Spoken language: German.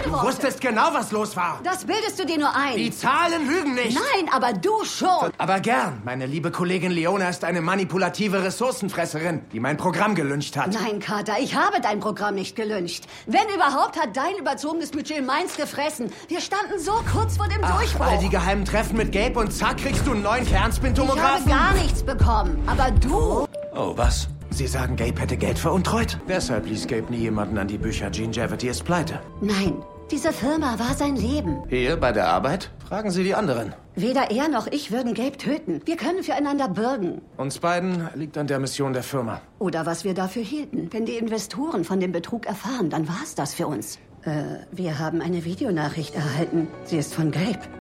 Du Worte. wusstest genau, was los war. Das bildest du dir nur ein. Die Zahlen lügen nicht. Nein, aber du schon. Aber gern. Meine liebe Kollegin Leona ist eine manipulative Ressourcenfresserin, die mein Programm gelyncht hat. Nein, Carter, ich habe dein Programm nicht gelyncht. Wenn überhaupt, hat dein überzogenes Budget meins gefressen. Wir standen so kurz vor dem Durchbruch. All die geheimen Treffen mit Gabe und zack, kriegst du einen neuen Ich habe Kernspintomographen. gar nichts bekommen. Aber du... Oh, was? Sie sagen, Gabe hätte Geld veruntreut? Deshalb ließ Gabe nie jemanden an die Bücher. Gene Javity ist pleite. Nein, diese Firma war sein Leben. Hier, bei der Arbeit? Fragen Sie die anderen. Weder er noch ich würden Gabe töten. Wir können füreinander bürgen. Uns beiden liegt an der Mission der Firma. Oder was wir dafür hielten. Wenn die Investoren von dem Betrug erfahren, dann war's das für uns. Wir haben eine Videonachricht erhalten. Sie ist von Gabe.